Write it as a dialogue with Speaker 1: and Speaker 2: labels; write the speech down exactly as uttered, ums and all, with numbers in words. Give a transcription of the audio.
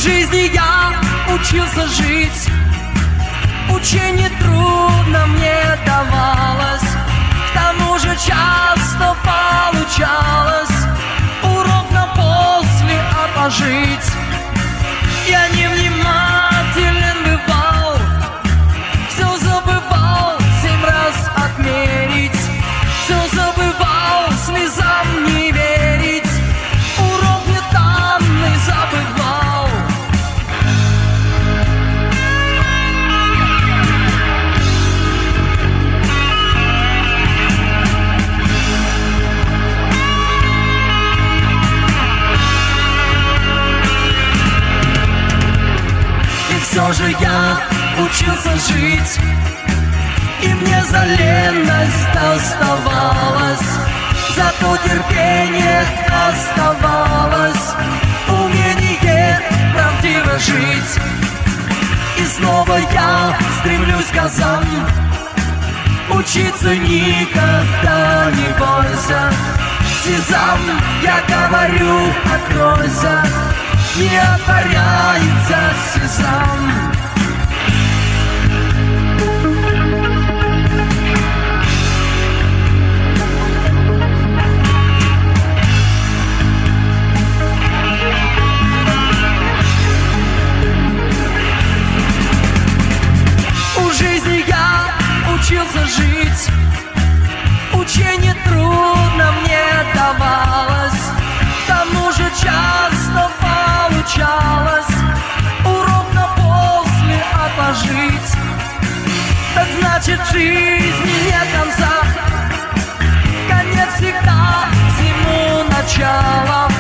Speaker 1: жизни я учился жить, учение трудно мне давалось, к тому же часто получалось урок на после, а пожить. Я невнимателен бывал, все забывал семь раз отмерить, все забывал слезам не верить, урок мне данный забывал. Все же я учился жить, и мне за леность оставалось, зато терпение оставалось, умение правдиво жить. И снова я стремлюсь к азам, учиться никогда не бойся. Сезам, я говорю, откройся, не отворяется сезам. У жизни я учился жить, учение трудно мне давалось, к тому же часто получалось урок на после, а пожить. Так значит, жизни нет конца, конец всегда всему начало.